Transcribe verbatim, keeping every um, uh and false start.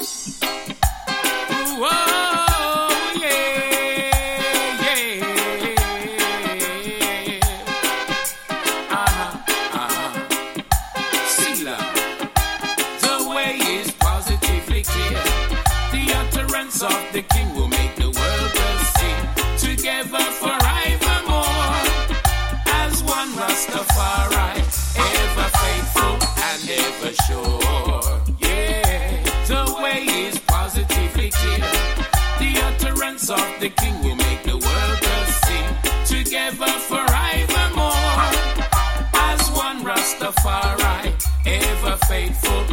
Of the King will make the world sing together forevermore as one Rastafari, ever faithful and ever sure. Yeah, the way is positively clear. The utterance of the King will make the world sing together forevermore as one Rastafari, ever faithful